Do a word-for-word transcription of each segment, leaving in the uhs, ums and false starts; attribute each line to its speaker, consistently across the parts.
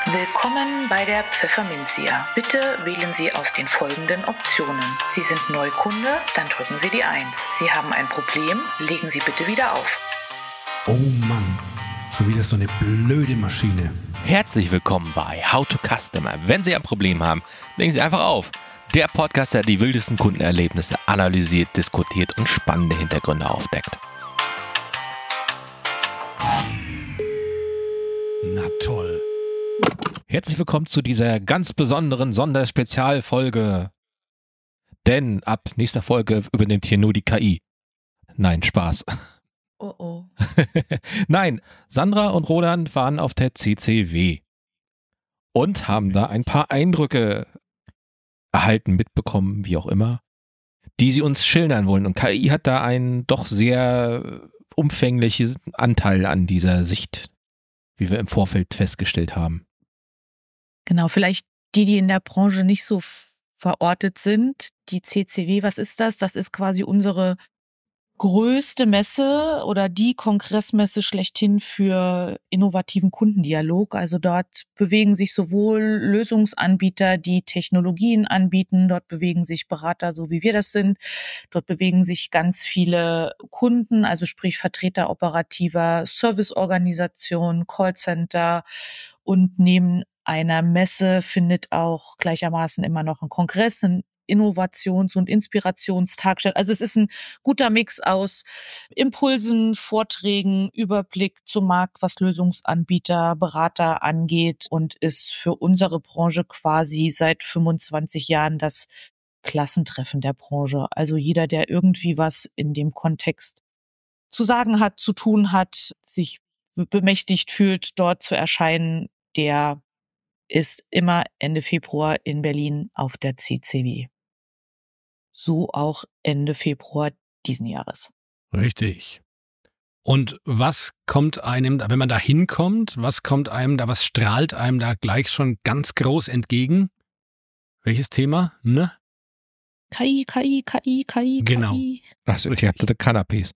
Speaker 1: Willkommen bei der Pfefferminzia. Bitte wählen Sie aus den folgenden Optionen. Sie sind Neukunde, dann drücken Sie die eins. Sie haben ein Problem, legen Sie bitte wieder auf.
Speaker 2: Oh Mann, schon wieder so eine blöde Maschine.
Speaker 3: Herzlich willkommen bei How to Customer. Wenn Sie ein Problem haben, legen Sie einfach auf. Der Podcast, der die wildesten Kundenerlebnisse analysiert, diskutiert und spannende Hintergründe aufdeckt.
Speaker 2: Na toll.
Speaker 3: Herzlich willkommen zu dieser ganz besonderen Sonderspezialfolge. Denn ab nächster Folge übernimmt hier nur die K I. Nein, Spaß.
Speaker 1: Oh oh.
Speaker 3: Nein, Sandra und Roland waren auf der C C W und haben da ein paar Eindrücke erhalten, mitbekommen, wie auch immer, die sie uns schildern wollen. Und K I hat da einen doch sehr umfänglichen Anteil an dieser Sicht, wie wir im Vorfeld festgestellt haben.
Speaker 4: Genau, vielleicht die, die in der Branche nicht so f- verortet sind. Die C C W, was ist das? Das ist quasi unsere größte Messe oder die Kongressmesse schlechthin für innovativen Kundendialog. Also dort bewegen sich sowohl Lösungsanbieter, die Technologien anbieten, dort bewegen sich Berater, so wie wir das sind, dort bewegen sich ganz viele Kunden, also sprich Vertreter operativer Serviceorganisationen, Callcenter, und neben einer Messe findet auch gleichermaßen immer noch ein Kongress, ein Innovations- und Inspirationstag statt. Also es ist ein guter Mix aus Impulsen, Vorträgen, Überblick zum Markt, was Lösungsanbieter, Berater angeht, und ist für unsere Branche quasi seit fünfundzwanzig Jahren das Klassentreffen der Branche. Also jeder, der irgendwie was in dem Kontext zu sagen hat, zu tun hat, sich be- bemächtigt fühlt, dort zu erscheinen, der ist immer Ende Februar in Berlin auf der C C W. So auch Ende Februar diesen Jahres.
Speaker 2: Richtig. Und was kommt einem, wenn man da hinkommt, was kommt einem da, was strahlt einem da gleich schon ganz groß entgegen? Welches Thema? Ne?
Speaker 4: K I, K I, K I, K I,
Speaker 2: Genau.
Speaker 4: K I.
Speaker 3: Achso, ich hatte Canapés.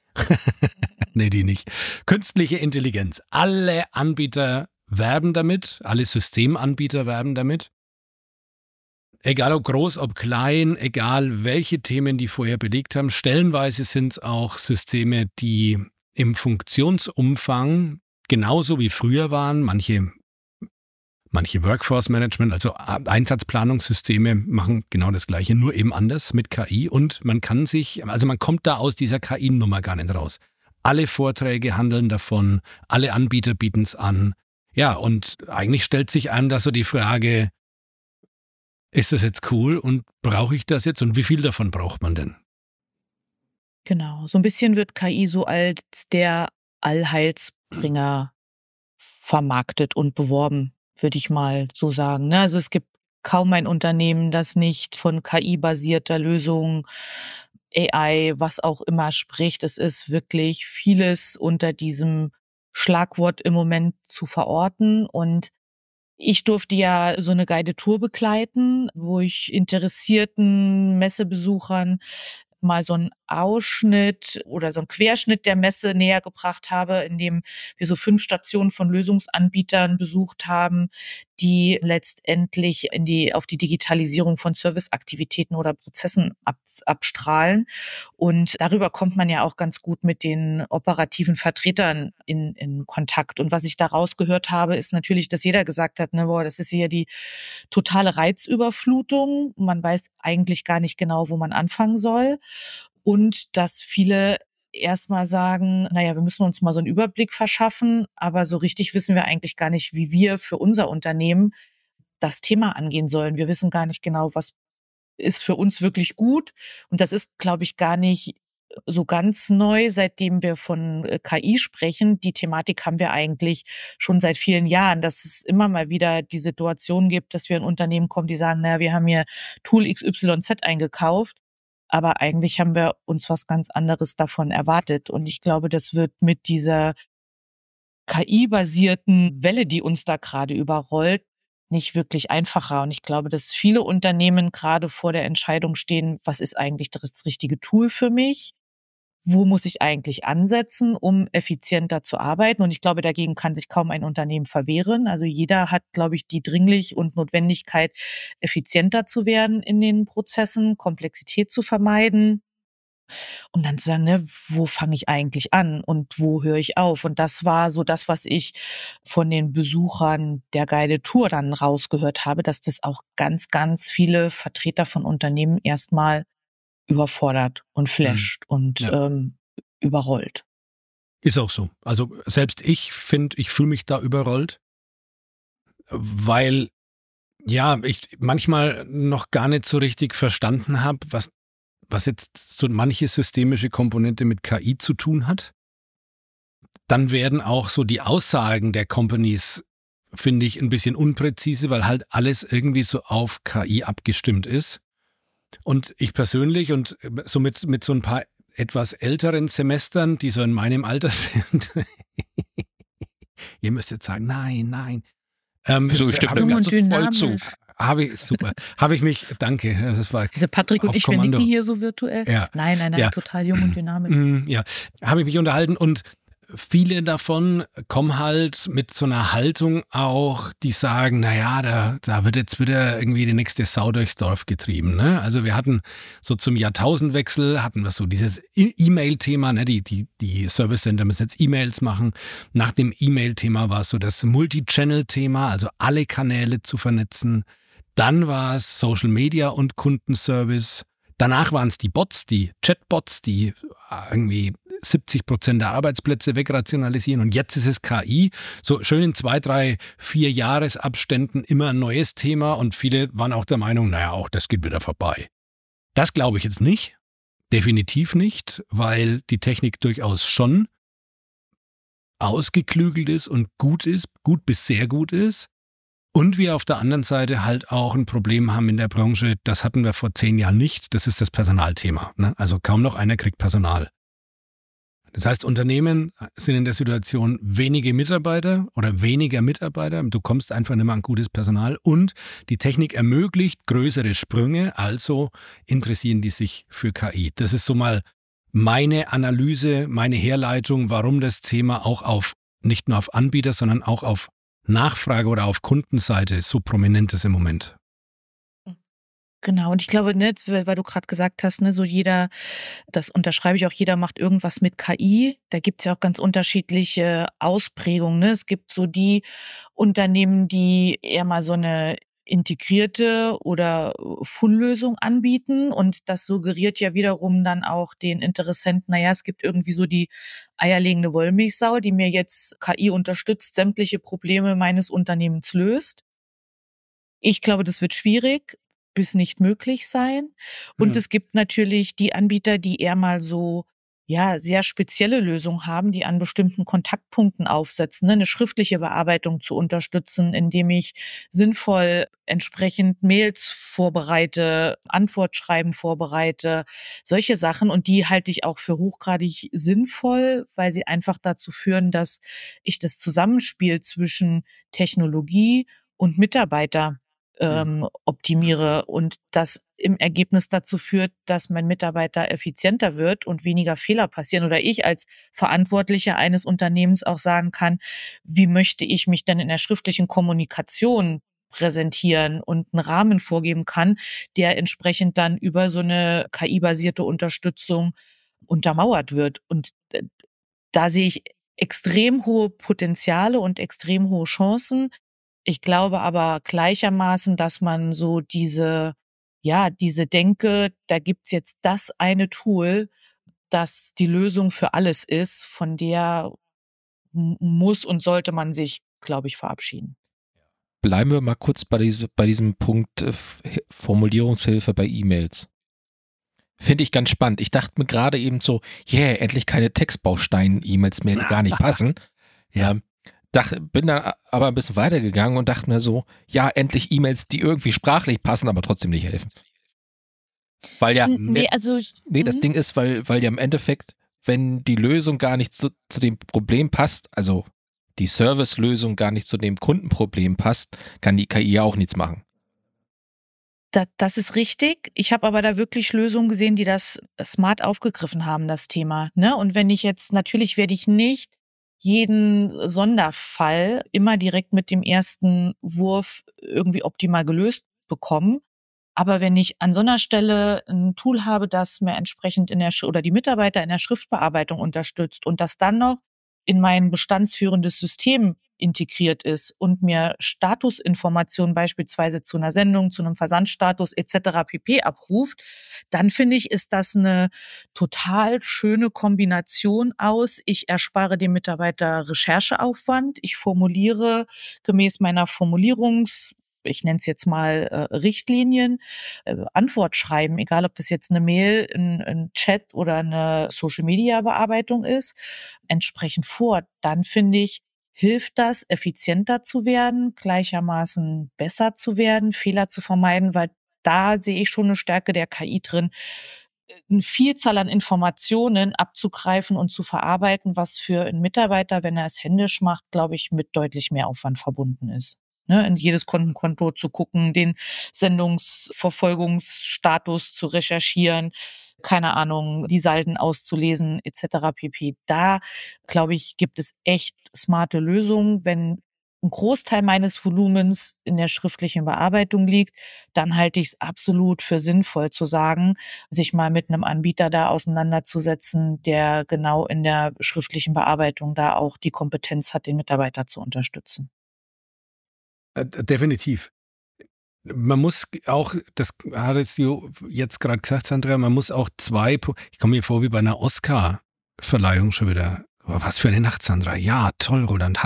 Speaker 2: Nee, die nicht. Künstliche Intelligenz. Alle Anbieter werben damit, alle Systemanbieter werben damit. Egal ob groß, ob klein, egal welche Themen die vorher belegt haben. Stellenweise sind es auch Systeme, die im Funktionsumfang genauso wie früher waren. Manche, manche Workforce Management, also Einsatzplanungssysteme machen genau das Gleiche, nur eben anders mit K I. Und man kann sich, also man kommt da aus dieser K I-Nummer gar nicht raus. Alle Vorträge handeln davon, alle Anbieter bieten es an. Ja, und eigentlich stellt sich einem da so die Frage, ist das jetzt cool und brauche ich das jetzt und wie viel davon braucht man denn?
Speaker 4: Genau. So ein bisschen wird K I so als der Allheilsbringer vermarktet und beworben, würde ich mal so sagen. Ne? Also es gibt kaum ein Unternehmen, das nicht von K I-basierter Lösung, A I, was auch immer spricht. Es ist wirklich vieles unter diesem Schlagwort im Moment zu verorten. Und ich durfte ja so eine Guided Tour begleiten, wo ich interessierten Messebesuchern mal so einen Ausschnitt oder so einen Querschnitt der Messe näher gebracht habe, in dem wir so fünf Stationen von Lösungsanbietern besucht haben, die letztendlich in die, auf die Digitalisierung von Serviceaktivitäten oder Prozessen ab, abstrahlen. Und darüber kommt man ja auch ganz gut mit den operativen Vertretern in, in Kontakt. Und was ich daraus gehört habe, ist natürlich, dass jeder gesagt hat, ne, boah, das ist hier die totale Reizüberflutung. Man weiß eigentlich gar nicht genau, wo man anfangen soll. Und dass viele erstmal sagen, naja, wir müssen uns mal so einen Überblick verschaffen, aber so richtig wissen wir eigentlich gar nicht, wie wir für unser Unternehmen das Thema angehen sollen. Wir wissen gar nicht genau, was ist für uns wirklich gut. Und das ist, glaube ich, gar nicht so ganz neu, seitdem wir von äh, K I sprechen. Die Thematik haben wir eigentlich schon seit vielen Jahren, dass es immer mal wieder die Situation gibt, dass wir in Unternehmen kommen, die sagen, naja, wir haben hier Tool X Y Z eingekauft, aber eigentlich haben wir uns was ganz anderes davon erwartet. Und ich glaube, das wird mit dieser K I-basierten Welle, die uns da gerade überrollt, nicht wirklich einfacher. Und ich glaube, dass viele Unternehmen gerade vor der Entscheidung stehen, was ist eigentlich das richtige Tool für mich? wo muss ich eigentlich ansetzen, um effizienter zu arbeiten? Und ich glaube, dagegen kann sich kaum ein Unternehmen verwehren. Also jeder hat, glaube ich, die Dringlichkeit und Notwendigkeit, effizienter zu werden in den Prozessen, Komplexität zu vermeiden. Und dann zu sagen, ne, wo fange ich eigentlich an und wo höre ich auf? Und das war so das, was ich von den Besuchern der Guided Tour dann rausgehört habe, dass das auch ganz, ganz viele Vertreter von Unternehmen erstmal überfordert und flasht mhm. und ja. ähm, überrollt.
Speaker 2: Ist auch so. Also selbst ich finde, ich fühle mich da überrollt, weil ja, ich manchmal noch gar nicht so richtig verstanden habe, was was jetzt so manche systemische Komponente mit K I zu tun hat. Dann werden auch so die Aussagen der Companies, finde ich, ein bisschen unpräzise, weil halt alles irgendwie so auf K I abgestimmt ist. Und ich persönlich und so mit, mit so ein paar etwas älteren Semestern, die so in meinem Alter sind, ihr müsst jetzt sagen, nein, nein. Ähm,
Speaker 3: so stimmt mir ganz voll zu.
Speaker 2: Habe ich, super. Habe ich mich, danke. Das war
Speaker 4: also Patrick und ich, wir nicken hier so virtuell.
Speaker 2: Ja.
Speaker 4: Nein, nein, nein,
Speaker 2: ja.
Speaker 4: total jung und dynamisch.
Speaker 2: Ja, habe ich mich unterhalten und viele davon kommen halt mit so einer Haltung auch, die sagen, naja, da, da wird jetzt wieder irgendwie die nächste Sau durchs Dorf getrieben. Ne? Also wir hatten so zum Jahrtausendwechsel, hatten wir so dieses E-Mail-Thema, ne? die, die, die Service Center müssen jetzt E-Mails machen. Nach dem E-Mail-Thema war es so das Multi-Channel-Thema, also alle Kanäle zu vernetzen. Dann war es Social Media und Kundenservice. Danach waren es die Bots, die Chatbots, die irgendwie siebzig Prozent der Arbeitsplätze wegrationalisieren. Und jetzt ist es K I. So schön in zwei, drei, vier Jahresabständen immer ein neues Thema. Und viele waren auch der Meinung, naja, auch das geht wieder vorbei. Das glaube ich jetzt nicht. Definitiv nicht, weil die Technik durchaus schon ausgeklügelt ist und gut ist, gut bis sehr gut ist. Und wir auf der anderen Seite halt auch ein Problem haben in der Branche, das hatten wir vor zehn Jahren nicht, das ist das Personalthema. Ne? Also kaum noch einer kriegt Personal. Das heißt, Unternehmen sind in der Situation wenige Mitarbeiter oder weniger Mitarbeiter. Du kommst einfach nicht mehr an gutes Personal und die Technik ermöglicht größere Sprünge, also interessieren die sich für K I. Das ist so mal meine Analyse, meine Herleitung, warum das Thema auch auf, nicht nur auf Anbieter, sondern auch auf Nachfrage oder auf Kundenseite so prominent ist im Moment.
Speaker 4: Genau, und ich glaube, ne, weil du gerade gesagt hast, ne, so jeder, das unterschreibe ich auch, jeder macht irgendwas mit K I. Da gibt's ja auch ganz unterschiedliche Ausprägungen. Ne? Es gibt so die Unternehmen, die eher mal so eine integrierte oder Full-Lösung anbieten und das suggeriert ja wiederum dann auch den Interessenten, naja, es gibt irgendwie so die eierlegende Wollmilchsau, die mir jetzt K I unterstützt, sämtliche Probleme meines Unternehmens löst. Ich glaube, das wird schwierig bis nicht möglich sein. Und mhm. es gibt natürlich die Anbieter, die eher mal so ja sehr spezielle Lösungen haben, die an bestimmten Kontaktpunkten aufsetzen, ne? Eine schriftliche Bearbeitung zu unterstützen, indem ich sinnvoll entsprechend Mails vorbereite, Antwortschreiben vorbereite, solche Sachen. Und die halte ich auch für hochgradig sinnvoll, weil sie einfach dazu führen, dass ich das Zusammenspiel zwischen Technologie und Mitarbeiter ähm, optimiere und das im Ergebnis dazu führt, dass mein Mitarbeiter effizienter wird und weniger Fehler passieren oder ich als Verantwortlicher eines Unternehmens auch sagen kann, wie möchte ich mich denn in der schriftlichen Kommunikation präsentieren und einen Rahmen vorgeben kann, der entsprechend dann über so eine K I-basierte Unterstützung untermauert wird. Und da sehe ich extrem hohe Potenziale und extrem hohe Chancen. Ich glaube aber gleichermaßen, dass man so diese, ja, diese Denke, da gibt's jetzt das eine Tool, das die Lösung für alles ist, von der muss und sollte man sich, glaube ich, verabschieden.
Speaker 3: Bleiben wir mal kurz bei, diese, bei diesem Punkt äh, Formulierungshilfe bei E-Mails. Finde ich ganz spannend. Ich dachte mir gerade eben so, yeah, endlich keine Textbaustein-E-Mails mehr, die gar nicht passen. Ja. Ähm, Dach, bin dann aber ein bisschen weitergegangen und dachte mir so, ja, endlich E-Mails, die irgendwie sprachlich passen, aber trotzdem nicht helfen. Weil ja,
Speaker 4: nee, also,
Speaker 3: nee das Ding ist, weil, weil ja im Endeffekt, wenn die Lösung gar nicht zu, zu dem Problem passt, also die Service-Lösung gar nicht zu dem Kundenproblem passt, kann die K I ja auch nichts machen.
Speaker 4: Da, das ist richtig. Ich habe aber da wirklich Lösungen gesehen, die das smart aufgegriffen haben, das Thema. Ne? Und wenn ich jetzt, natürlich werde ich nicht jeden Sonderfall immer direkt mit dem ersten Wurf irgendwie optimal gelöst bekommen. Aber wenn ich an so einer Stelle ein Tool habe, das mir entsprechend in der Sch- oder die Mitarbeiter in der Schriftbearbeitung unterstützt und das dann noch in mein bestandsführendes System integriert ist und mir Statusinformationen beispielsweise zu einer Sendung, zu einem Versandstatus et cetera pp. Abruft, dann finde ich, ist das eine total schöne Kombination aus. Ich erspare dem Mitarbeiter Rechercheaufwand. Ich formuliere gemäß meiner Formulierungs ich nenne es jetzt mal äh, Richtlinien, äh, Antwort schreiben, egal ob das jetzt eine Mail, ein, ein Chat oder eine Social-Media-Bearbeitung ist, entsprechend vor. Dann finde ich, hilft das, effizienter zu werden, gleichermaßen besser zu werden, Fehler zu vermeiden, weil da sehe ich schon eine Stärke der K I drin, eine Vielzahl an Informationen abzugreifen und zu verarbeiten, was für einen Mitarbeiter, wenn er es händisch macht, glaube ich, mit deutlich mehr Aufwand verbunden ist. Ne, in jedes Kundenkonto zu gucken, den Sendungsverfolgungsstatus zu recherchieren, keine Ahnung, die Salden auszulesen et cetera pp. Da, glaube ich, gibt es echt smarte Lösungen. Wenn ein Großteil meines Volumens in der schriftlichen Bearbeitung liegt, dann halte ich es absolut für sinnvoll zu sagen, sich mal mit einem Anbieter da auseinanderzusetzen, der genau in der schriftlichen Bearbeitung da auch die Kompetenz hat, den Mitarbeiter zu unterstützen.
Speaker 2: Äh, definitiv. Man muss auch, das hattest du jetzt gerade gesagt, Sandra, man muss auch zwei, ich komme mir vor wie bei einer Oscar-Verleihung schon wieder. Was für eine Nacht, Sandra. Ja, toll, Roland.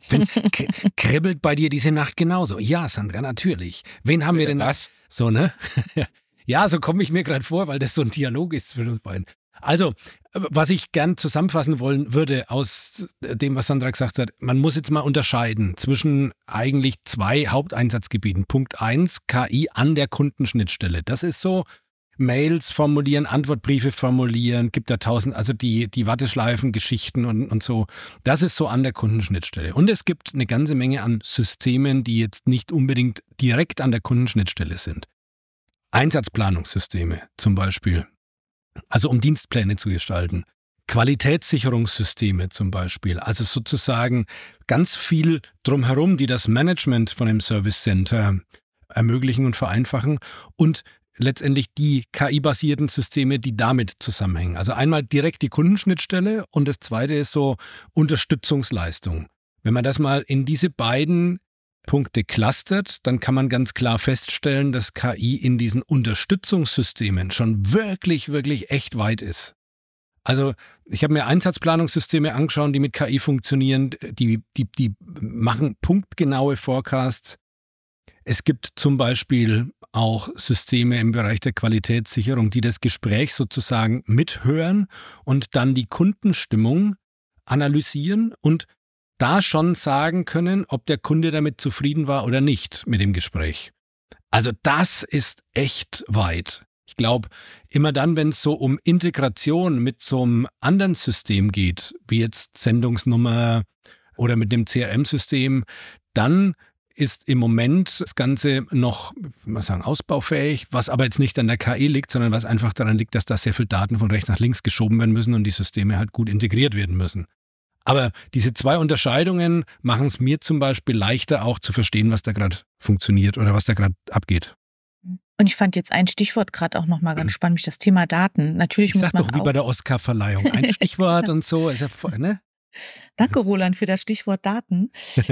Speaker 2: Kribbelt bei dir diese Nacht genauso? Ja, Sandra, natürlich. Wen haben wir denn?
Speaker 3: Was?
Speaker 2: So, ne? Ja, so komme ich mir gerade vor, weil das so ein Dialog ist zwischen uns beiden. Also, was ich gern zusammenfassen wollen würde aus dem, was Sandra gesagt hat, man muss jetzt mal unterscheiden zwischen eigentlich zwei Haupteinsatzgebieten. Punkt eins, K I an der Kundenschnittstelle. Das ist so, Mails formulieren, Antwortbriefe formulieren, gibt da tausend, also die, die Warteschleifen-Geschichten und, und so. Das ist so an der Kundenschnittstelle. Und es gibt eine ganze Menge an Systemen, die jetzt nicht unbedingt direkt an der Kundenschnittstelle sind. Einsatzplanungssysteme zum Beispiel. Also um Dienstpläne zu gestalten. Qualitätssicherungssysteme zum Beispiel. Also sozusagen ganz viel drumherum, die das Management von dem Service Center ermöglichen und vereinfachen. Und letztendlich die K I-basierten Systeme, die damit zusammenhängen. Also einmal direkt die Kundenschnittstelle und das zweite ist so Unterstützungsleistung. Wenn man das mal in diese beiden Punkte clustert, dann kann man ganz klar feststellen, dass K I in diesen Unterstützungssystemen schon wirklich, wirklich echt weit ist. Also ich habe mir Einsatzplanungssysteme angeschaut, die mit K I funktionieren, die, die, die machen punktgenaue Forecasts. Es gibt zum Beispiel auch Systeme im Bereich der Qualitätssicherung, die das Gespräch sozusagen mithören und dann die Kundenstimmung analysieren und da schon sagen können, ob der Kunde damit zufrieden war oder nicht mit dem Gespräch. Also das ist echt weit. Ich glaube, immer dann, wenn es so um Integration mit so einem anderen System geht, wie jetzt Sendungsnummer oder mit dem C R M-System, dann ist im Moment das Ganze noch, wie man sagen, ausbaufähig, was aber jetzt nicht an der K I liegt, sondern was einfach daran liegt, dass da sehr viele Daten von rechts nach links geschoben werden müssen und die Systeme halt gut integriert werden müssen. Aber diese zwei Unterscheidungen machen es mir zum Beispiel leichter, auch zu verstehen, was da gerade funktioniert oder was da gerade abgeht.
Speaker 4: Und ich fand jetzt ein Stichwort gerade auch nochmal ganz spannend, das Thema Daten. Natürlich
Speaker 2: ich
Speaker 4: muss
Speaker 2: sag
Speaker 4: man
Speaker 2: doch wie
Speaker 4: auch
Speaker 2: bei der Oscar-Verleihung. Ein Stichwort und so. Ist ja voll, ne?
Speaker 4: Danke, Roland, für das Stichwort Daten.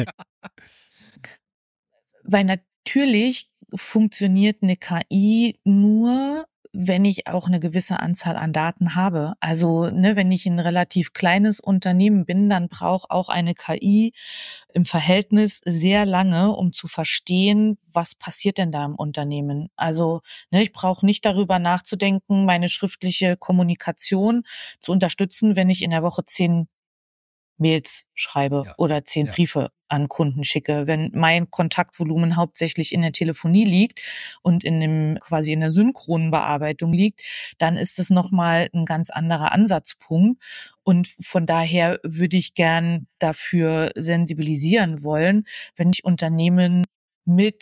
Speaker 4: Weil natürlich funktioniert eine K I nur, wenn ich auch eine gewisse Anzahl an Daten habe. Also, ne, wenn ich ein relativ kleines Unternehmen bin, dann braucht auch eine K I im Verhältnis sehr lange, um zu verstehen, was passiert denn da im Unternehmen. Also, ne, ich brauche nicht darüber nachzudenken, meine schriftliche Kommunikation zu unterstützen, wenn ich in der Woche zehn Mails schreibe
Speaker 2: Ja.
Speaker 4: oder zehn
Speaker 2: Ja.
Speaker 4: Briefe an Kunden schicke. Wenn mein Kontaktvolumen hauptsächlich in der Telefonie liegt und in dem quasi in der synchronen Bearbeitung liegt, dann ist es nochmal ein ganz anderer Ansatzpunkt. Und von daher würde ich gern dafür sensibilisieren wollen, wenn ich Unternehmen mit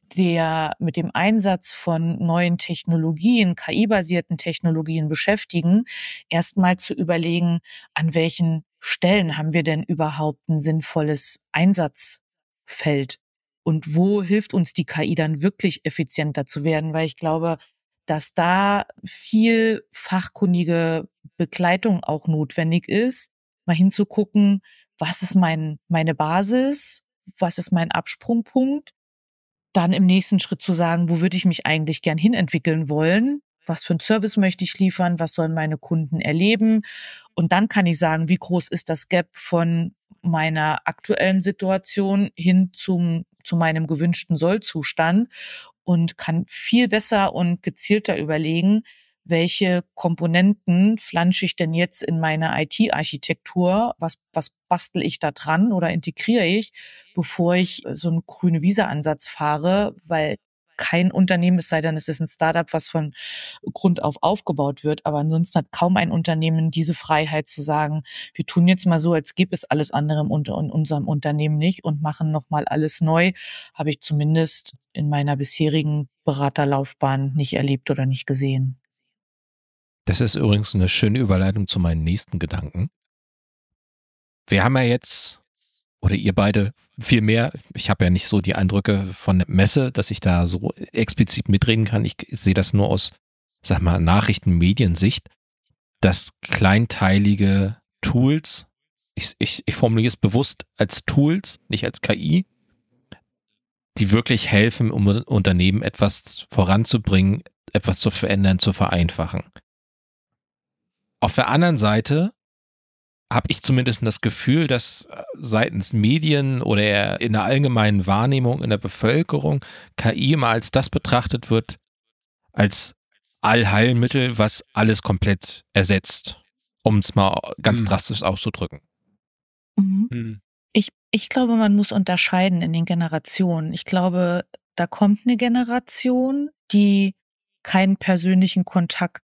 Speaker 4: der, mit dem Einsatz von neuen Technologien, K I-basierten Technologien beschäftigen, erstmal zu überlegen, an welchen Stellen haben wir denn überhaupt ein sinnvolles Einsatzfeld und wo hilft uns die K I dann wirklich effizienter zu werden, weil ich glaube, dass da viel fachkundige Begleitung auch notwendig ist, mal hinzugucken, was ist mein, meine Basis, was ist mein Absprungpunkt, dann im nächsten Schritt zu sagen, wo würde ich mich eigentlich gern hinentwickeln wollen, was für einen Service möchte ich liefern, was sollen meine Kunden erleben und dann kann ich sagen, wie groß ist das Gap von meiner aktuellen Situation hin zum zu meinem gewünschten Sollzustand und kann viel besser und gezielter überlegen, welche Komponenten flansche ich denn jetzt in meine I T-Architektur, was, was bastel ich da dran oder integriere ich, bevor ich so einen grüne Wiese-Ansatz fahre, weil kein Unternehmen, es sei denn, es ist ein Startup, was von Grund auf aufgebaut wird, aber ansonsten hat kaum ein Unternehmen diese Freiheit zu sagen, wir tun jetzt mal so, als gäbe es alles andere in unserem Unternehmen nicht und machen nochmal alles neu, habe ich zumindest in meiner bisherigen Beraterlaufbahn nicht erlebt oder nicht gesehen.
Speaker 3: Das ist übrigens eine schöne Überleitung zu meinen nächsten Gedanken. Wir haben ja jetzt, oder ihr beide viel mehr, ich habe ja nicht so die Eindrücke von der Messe, dass ich da so explizit mitreden kann. Ich sehe das nur aus, sag mal, Nachrichten-Mediensicht, dass kleinteilige Tools, ich, ich, ich formuliere es bewusst als Tools, nicht als K I, die wirklich helfen, um Unternehmen etwas voranzubringen, etwas zu verändern, zu vereinfachen. Auf der anderen Seite habe ich zumindest das Gefühl, dass seitens Medien oder in der allgemeinen Wahrnehmung in der Bevölkerung K I immer als das betrachtet wird, als Allheilmittel, was alles komplett ersetzt, um es mal ganz
Speaker 2: Mhm.
Speaker 3: drastisch auszudrücken.
Speaker 4: Mhm.
Speaker 2: Hm.
Speaker 4: Ich, ich glaube, man muss unterscheiden in den Generationen. Ich glaube, da kommt eine Generation, die keinen persönlichen Kontakt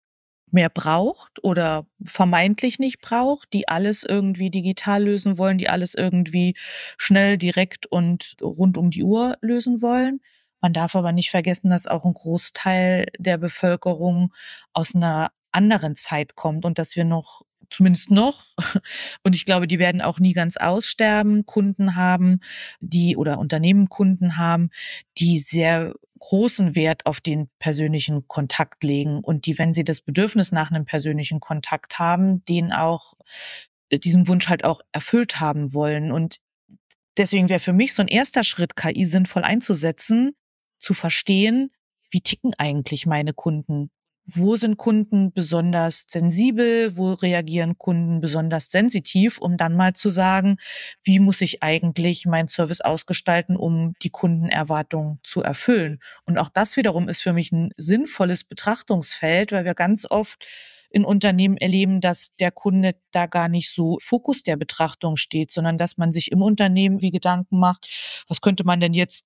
Speaker 4: mehr braucht oder vermeintlich nicht braucht, die alles irgendwie digital lösen wollen, die alles irgendwie schnell, direkt und rund um die Uhr lösen wollen. Man darf aber nicht vergessen, dass auch ein Großteil der Bevölkerung aus einer anderen Zeit kommt und dass wir noch, zumindest noch, und ich glaube, die werden auch nie ganz aussterben, Kunden haben, die oder Unternehmen Kunden haben, die sehr großen Wert auf den persönlichen Kontakt legen und die, wenn sie das Bedürfnis nach einem persönlichen Kontakt haben, den auch, diesen Wunsch halt auch erfüllt haben wollen. Und deswegen wäre für mich so ein erster Schritt, K I sinnvoll einzusetzen, zu verstehen, wie ticken eigentlich meine Kunden? Wo sind Kunden besonders sensibel? Wo reagieren Kunden besonders sensitiv? Um dann mal zu sagen, wie muss ich eigentlich meinen Service ausgestalten, um die Kundenerwartungen zu erfüllen? Und auch das wiederum ist für mich ein sinnvolles Betrachtungsfeld, weil wir ganz oft in Unternehmen erleben, dass der Kunde da gar nicht so Fokus der Betrachtung steht, sondern dass man sich im Unternehmen wie Gedanken macht, was könnte man denn jetzt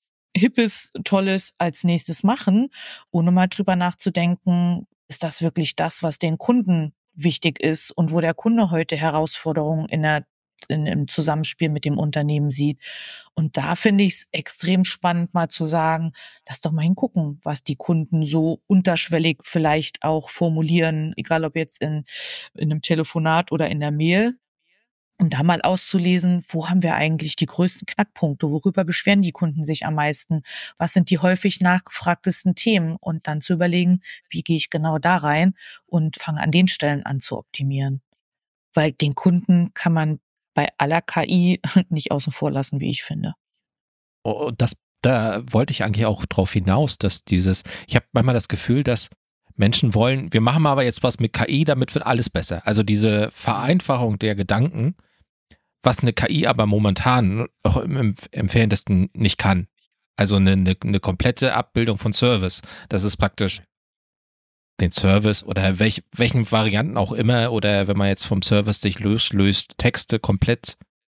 Speaker 4: Hippes, Tolles als nächstes machen, ohne mal drüber nachzudenken, ist das wirklich das, was den Kunden wichtig ist und wo der Kunde heute Herausforderungen in der, in, im Zusammenspiel mit dem Unternehmen sieht. Und da finde ich es extrem spannend, mal zu sagen, lass doch mal hingucken, was die Kunden so unterschwellig vielleicht auch formulieren, egal ob jetzt in, in einem Telefonat oder in der Mail. Und da mal auszulesen, wo haben wir eigentlich die größten Knackpunkte? Worüber beschweren die Kunden sich am meisten? Was sind die häufig nachgefragtesten Themen? Und dann zu überlegen, wie gehe ich genau da rein und fange an den Stellen an zu optimieren. Weil den Kunden kann man bei aller K I nicht außen vor lassen, wie ich finde.
Speaker 3: Und das, da wollte ich eigentlich auch drauf hinaus, dass dieses, ich habe manchmal das Gefühl, dass Menschen wollen, wir machen aber jetzt was mit K I, damit wird alles besser. Also diese Vereinfachung der Gedanken, was eine K I aber momentan auch im entferntesten nicht kann. Also eine, eine, eine komplette Abbildung von Service. Das ist praktisch den Service oder welch, welchen Varianten auch immer oder wenn man jetzt vom Service sich loslöst, Texte komplett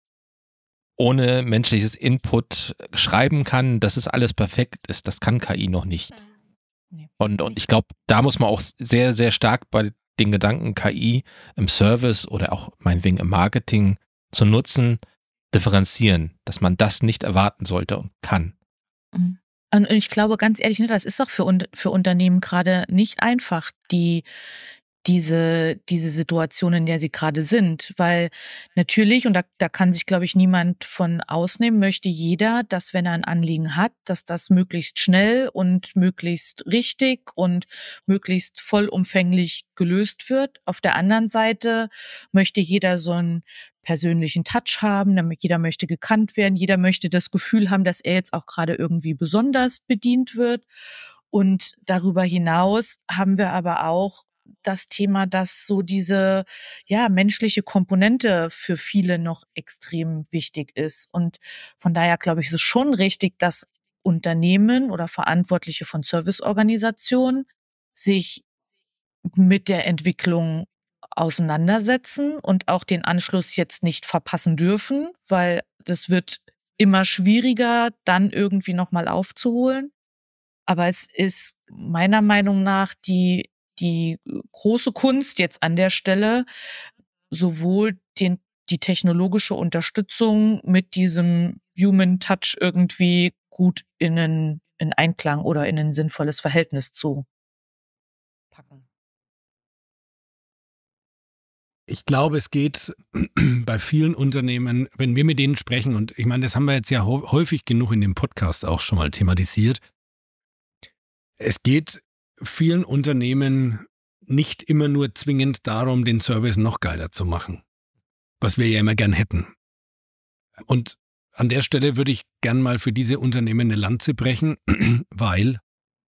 Speaker 3: ohne menschliches Input schreiben kann, dass es alles perfekt ist. Das kann K I noch nicht. Und, und ich glaube, da muss man auch sehr, sehr stark bei den Gedanken K I im Service oder auch meinetwegen im Marketing zu nutzen, differenzieren, dass man das nicht erwarten sollte und kann.
Speaker 4: Und ich glaube ganz ehrlich, ne, das ist doch für, für Unternehmen gerade nicht einfach, die diese diese Situation, in der sie gerade sind. Weil natürlich, und da, da kann sich, glaube ich, niemand von ausnehmen, möchte jeder, dass, wenn er ein Anliegen hat, dass das möglichst schnell und möglichst richtig und möglichst vollumfänglich gelöst wird. Auf der anderen Seite möchte jeder so einen persönlichen Touch haben, damit jeder möchte gekannt werden, jeder möchte das Gefühl haben, dass er jetzt auch gerade irgendwie besonders bedient wird. Und darüber hinaus haben wir aber auch das Thema, dass so diese, ja, menschliche Komponente für viele noch extrem wichtig ist. Und von daher glaube ich, ist es schon richtig, dass Unternehmen oder Verantwortliche von Serviceorganisationen sich mit der Entwicklung auseinandersetzen und auch den Anschluss jetzt nicht verpassen dürfen, weil das wird immer schwieriger, dann irgendwie nochmal aufzuholen. Aber es ist meiner Meinung nach die die große Kunst jetzt an der Stelle, sowohl den, die technologische Unterstützung mit diesem Human Touch irgendwie gut in einen, in Einklang oder in ein sinnvolles Verhältnis zu packen.
Speaker 2: Ich glaube, es geht bei vielen Unternehmen, wenn wir mit denen sprechen, und ich meine, das haben wir jetzt ja häufig genug in dem Podcast auch schon mal thematisiert, es geht vielen Unternehmen nicht immer nur zwingend darum, den Service noch geiler zu machen, was wir ja immer gern hätten. Und an der Stelle würde ich gern mal für diese Unternehmen eine Lanze brechen, weil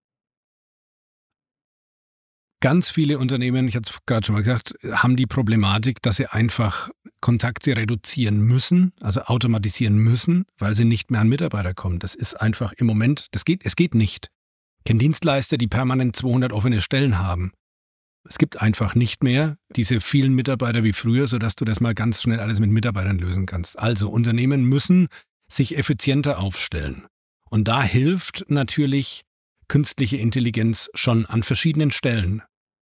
Speaker 2: ganz viele Unternehmen, ich hatte es gerade schon mal gesagt, haben die Problematik, dass sie einfach Kontakte reduzieren müssen, also automatisieren müssen, weil sie nicht mehr an Mitarbeiter kommen. Das ist einfach im Moment, das geht, es geht nicht. Ich kenne Dienstleister, die permanent zweihundert offene Stellen haben. Es gibt einfach nicht mehr diese vielen Mitarbeiter wie früher, sodass du das mal ganz schnell alles mit Mitarbeitern lösen kannst. Also Unternehmen müssen sich effizienter aufstellen. Und da hilft natürlich künstliche Intelligenz schon an verschiedenen Stellen.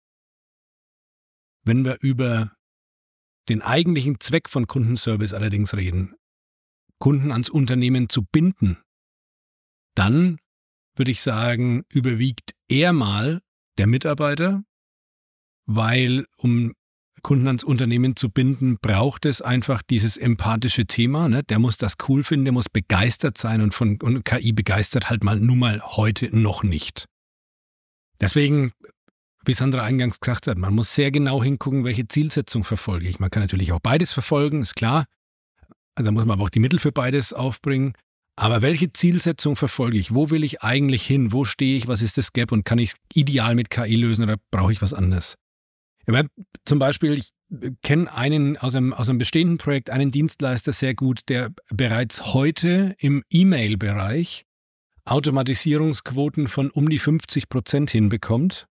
Speaker 2: Wenn wir über den eigentlichen Zweck von Kundenservice allerdings reden, Kunden ans Unternehmen zu binden, dann würde ich sagen, überwiegt eher mal der Mitarbeiter, weil um Kunden ans Unternehmen zu binden, braucht es einfach dieses empathische Thema. Ne? Der muss das cool finden, der muss begeistert sein und von und K I begeistert halt mal nun mal heute noch nicht. Deswegen, wie Sandra eingangs gesagt hat, man muss sehr genau hingucken, welche Zielsetzung verfolge ich. Man kann natürlich auch beides verfolgen, ist klar. Also da muss man aber auch die Mittel für beides aufbringen. Aber welche Zielsetzung verfolge ich? Wo will ich eigentlich hin? Wo stehe ich? Was ist das Gap? Und kann ich es ideal mit K I lösen oder brauche ich was anderes? Ich meine, zum Beispiel, ich kenne einen aus einem, aus einem bestehenden Projekt, einen Dienstleister sehr gut, der bereits heute im E-Mail-Bereich Automatisierungsquoten von um die fünfzig Prozent hinbekommt.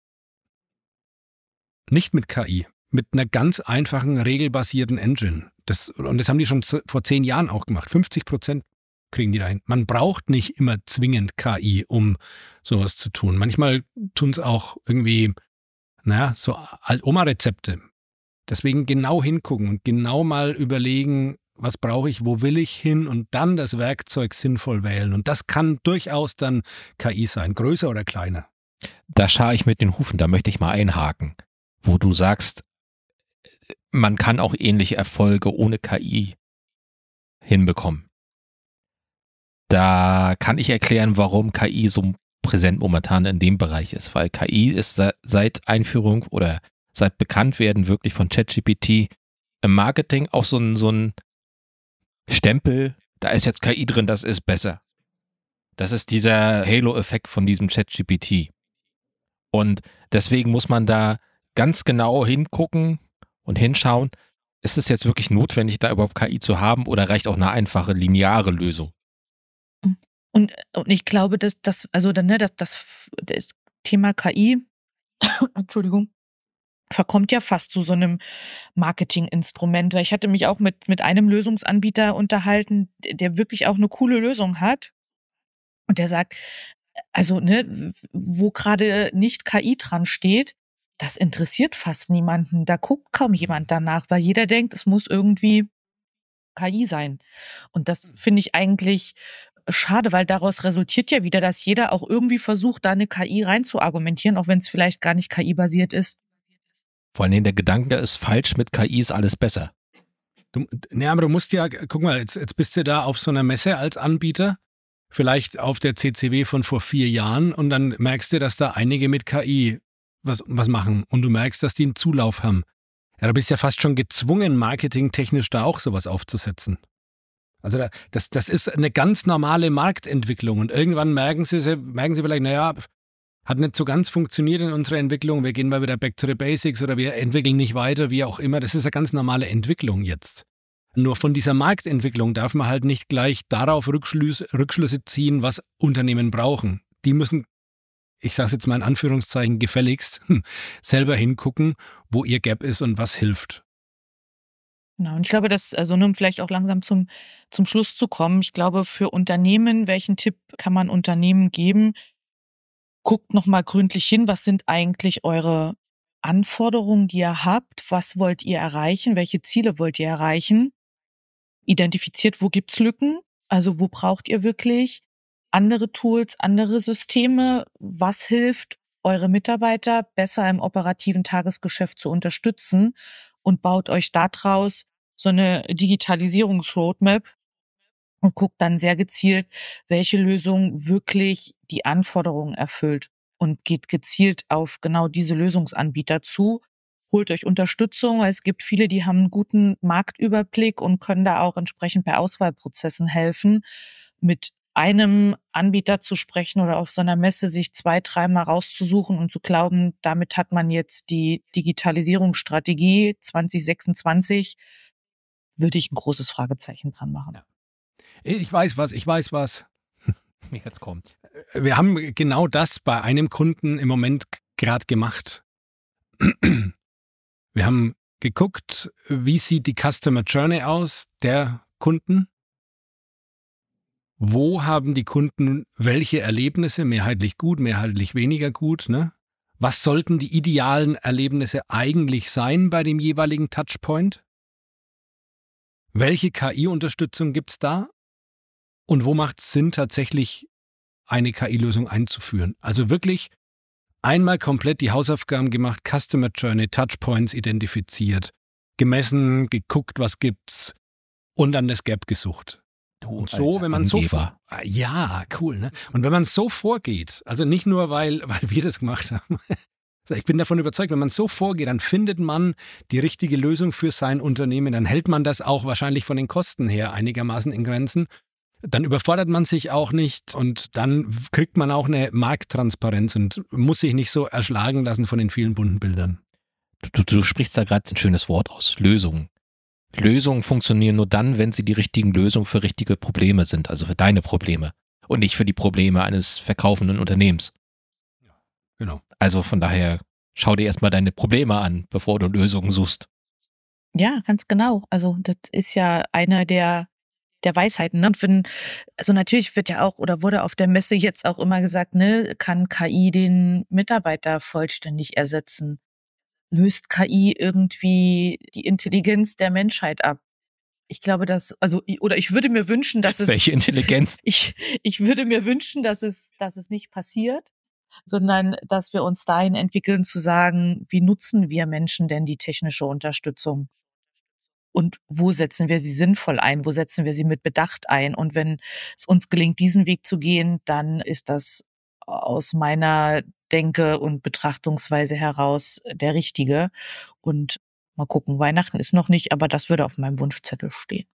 Speaker 2: Nicht mit K I, mit einer ganz einfachen, regelbasierten Engine. Das, und das haben die schon vor zehn Jahren auch gemacht. fünfzig Prozent kriegen die da hin. Man braucht nicht immer zwingend K I, um sowas zu tun. Manchmal tun es auch irgendwie, naja, so Alt-Oma-Rezepte. Deswegen genau hingucken und genau mal überlegen, was brauche ich, wo will ich hin und dann das Werkzeug sinnvoll wählen. Und das kann durchaus dann K I sein, größer oder kleiner.
Speaker 3: Da schaue ich mit den Hufen, da möchte ich mal einhaken, wo du sagst, man kann auch ähnliche Erfolge ohne K I hinbekommen. Da kann ich erklären, warum K I so präsent momentan in dem Bereich ist, weil K I ist seit Einführung oder seit Bekanntwerden wirklich von ChatGPT im Marketing auch so ein, so ein Stempel, da ist jetzt K I drin, das ist besser. Das ist dieser Halo-Effekt von diesem ChatGPT. Und deswegen muss man da ganz genau hingucken und hinschauen, ist es jetzt wirklich notwendig, da überhaupt K I zu haben oder reicht auch eine einfache, lineare Lösung?
Speaker 4: Und, und ich glaube, dass das, also ne, das, das, das Thema K I, Entschuldigung, verkommt ja fast zu so einem Marketinginstrument. Weil ich hatte mich auch mit, mit einem Lösungsanbieter unterhalten, der wirklich auch eine coole Lösung hat. Und der sagt, also, ne, wo gerade nicht K I dran steht, das interessiert fast niemanden. Da guckt kaum jemand danach, weil jeder denkt, es muss irgendwie K I sein. Und das finde ich eigentlich schade, weil daraus resultiert ja wieder, dass jeder auch irgendwie versucht, da eine K I rein zu argumentieren, auch wenn es vielleicht gar nicht K I-basiert ist.
Speaker 3: Vor allem der Gedanke ist falsch, mit K I ist alles besser.
Speaker 2: Du, ne, aber du musst ja, guck mal, jetzt, jetzt bist du da auf so einer Messe als Anbieter, vielleicht auf der C C W von vor vier Jahren und dann merkst du, dass da einige mit K I was, was machen und du merkst, dass die einen Zulauf haben. Ja, du bist ja fast schon gezwungen, marketingtechnisch da auch sowas aufzusetzen. Also da, das, das ist eine ganz normale Marktentwicklung und irgendwann merken sie, merken sie vielleicht, naja, hat nicht so ganz funktioniert in unserer Entwicklung, wir gehen mal wieder back to the basics oder wir entwickeln nicht weiter, wie auch immer. Das ist eine ganz normale Entwicklung jetzt. Nur von dieser Marktentwicklung darf man halt nicht gleich darauf Rückschlüsse, Rückschlüsse ziehen, was Unternehmen brauchen. Die müssen, ich sage es jetzt mal in Anführungszeichen, gefälligst selber hingucken, wo ihr Gap ist und was hilft.
Speaker 4: Genau, und ich glaube, dass, also um vielleicht auch langsam zum, zum Schluss zu kommen, ich glaube, für Unternehmen, welchen Tipp kann man Unternehmen geben? Guckt nochmal gründlich hin, was sind eigentlich eure Anforderungen, die ihr habt? Was wollt ihr erreichen? Welche Ziele wollt ihr erreichen? Identifiziert, wo gibt's Lücken? Also wo braucht ihr wirklich andere Tools, andere Systeme? Was hilft, eure Mitarbeiter besser im operativen Tagesgeschäft zu unterstützen? Und baut euch daraus so eine Digitalisierungsroadmap und guckt dann sehr gezielt, welche Lösung wirklich die Anforderungen erfüllt und geht gezielt auf genau diese Lösungsanbieter zu. Holt euch Unterstützung, weil es gibt viele, die haben einen guten Marktüberblick und können da auch entsprechend bei Auswahlprozessen helfen. Mit einem Anbieter zu sprechen oder auf so einer Messe sich zwei, dreimal rauszusuchen und zu glauben, damit hat man jetzt die Digitalisierungsstrategie zwanzig sechsundzwanzig, würde ich ein großes Fragezeichen dran machen.
Speaker 2: Ja. Ich weiß was, ich weiß was.
Speaker 3: Jetzt kommt's.
Speaker 2: Wir haben genau das bei einem Kunden im Moment gerade gemacht. Wir haben geguckt, wie sieht die Customer Journey aus der Kunden? Wo haben die Kunden welche Erlebnisse, mehrheitlich gut, mehrheitlich weniger gut, ne? Was sollten die idealen Erlebnisse eigentlich sein bei dem jeweiligen Touchpoint? Welche K I-Unterstützung gibt's da? Und wo macht es Sinn, tatsächlich eine K I-Lösung einzuführen? Also wirklich einmal komplett die Hausaufgaben gemacht, Customer Journey, Touchpoints identifiziert, gemessen, geguckt, was gibt's und dann das Gap gesucht. Und so, wenn man so, ja, cool, ne? Und wenn man so vorgeht, also nicht nur, weil, weil wir das gemacht haben, ich bin davon überzeugt, wenn man so vorgeht, dann findet man die richtige Lösung für sein Unternehmen, dann hält man das auch wahrscheinlich von den Kosten her einigermaßen in Grenzen, dann überfordert man sich auch nicht und dann kriegt man auch eine Markttransparenz und muss sich nicht so erschlagen lassen von den vielen bunten Bildern.
Speaker 3: Du, du sprichst da gerade ein schönes Wort aus, Lösungen. Lösungen funktionieren nur dann, wenn sie die richtigen Lösungen für richtige Probleme sind, also für deine Probleme und nicht für die Probleme eines verkaufenden Unternehmens.
Speaker 2: Ja, genau.
Speaker 3: Also von daher, schau dir erstmal deine Probleme an, bevor du Lösungen suchst.
Speaker 4: Ja, ganz genau. Also das ist ja eine der der Weisheiten. Ne? Und wenn, also natürlich wird ja auch oder wurde auf der Messe jetzt auch immer gesagt, ne, kann K I den Mitarbeiter vollständig ersetzen? Löst K I irgendwie die Intelligenz der Menschheit ab? Ich glaube, dass, also, oder ich würde mir wünschen, dass es.
Speaker 3: Welche Intelligenz?
Speaker 4: Ich, ich würde mir wünschen, dass es, dass es nicht passiert, sondern dass wir uns dahin entwickeln zu sagen, wie nutzen wir Menschen denn die technische Unterstützung? Und wo setzen wir sie sinnvoll ein? Wo setzen wir sie mit Bedacht ein? Und wenn es uns gelingt, diesen Weg zu gehen, dann ist das aus meiner Denke und Betrachtungsweise heraus der richtige. Und mal gucken, Weihnachten ist noch nicht, aber das würde auf meinem Wunschzettel stehen.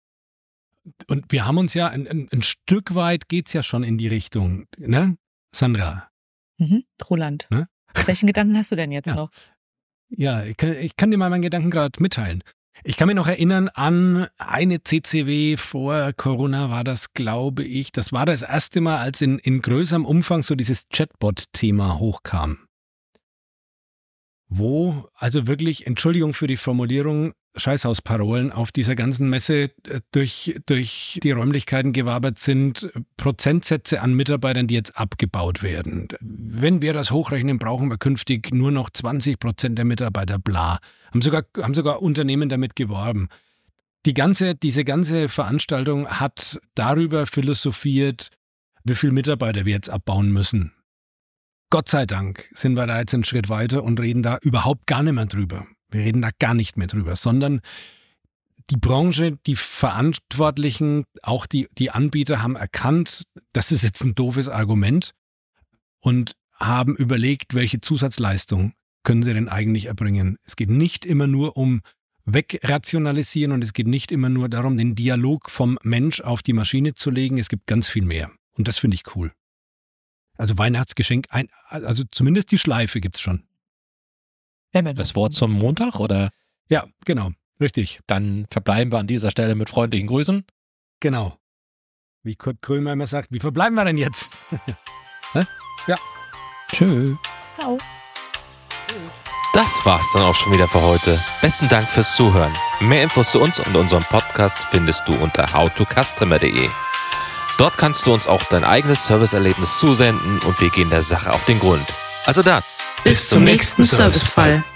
Speaker 2: Und wir haben uns ja, ein, ein, ein Stück weit geht's ja schon in die Richtung, ne, Sandra?
Speaker 4: Mhm, Roland, ne? Welchen Gedanken hast du denn jetzt
Speaker 2: ja.
Speaker 4: noch?
Speaker 2: Ja, ich kann, ich kann dir mal meinen Gedanken gerade mitteilen. Ich kann mich noch erinnern an eine C C W vor Corona war das, glaube ich. Das war das erste Mal, als in, in größerem Umfang so dieses Chatbot-Thema hochkam. Wo also wirklich, Entschuldigung für die Formulierung, Scheißhausparolen auf dieser ganzen Messe durch, durch die Räumlichkeiten gewabert sind, Prozentsätze an Mitarbeitern, die jetzt abgebaut werden. Wenn wir das hochrechnen, brauchen wir künftig nur noch zwanzig Prozent der Mitarbeiter, bla. Haben sogar, haben sogar Unternehmen damit geworben. die ganze, diese ganze Veranstaltung hat darüber philosophiert, wie viele Mitarbeiter wir jetzt abbauen müssen. Gott sei Dank sind wir da jetzt einen Schritt weiter und reden da überhaupt gar nicht mehr drüber. Wir reden da gar nicht mehr drüber, sondern die Branche, die Verantwortlichen, auch die, die Anbieter haben erkannt, das ist jetzt ein doofes Argument und haben überlegt, welche Zusatzleistung können sie denn eigentlich erbringen. Es geht nicht immer nur um Wegrationalisieren und es geht nicht immer nur darum, den Dialog vom Mensch auf die Maschine zu legen. Es gibt ganz viel mehr und das finde ich cool. Also Weihnachtsgeschenk, ein, also zumindest die Schleife gibt's schon.
Speaker 3: Das Wort zum Montag, oder?
Speaker 2: Ja, genau, richtig.
Speaker 3: Dann verbleiben wir an dieser Stelle mit freundlichen Grüßen.
Speaker 2: Genau. Wie Kurt Krömer immer sagt, wie verbleiben wir denn jetzt? Ja.
Speaker 3: Tschö.
Speaker 4: Ciao.
Speaker 5: Das war's dann auch schon wieder für heute. Besten Dank fürs Zuhören. Mehr Infos zu uns und unserem Podcast findest du unter how to customer punkt de. Dort kannst du uns auch dein eigenes Serviceerlebnis zusenden und wir gehen der Sache auf den Grund. Also dann,
Speaker 1: Bis zum nächsten Servicefall.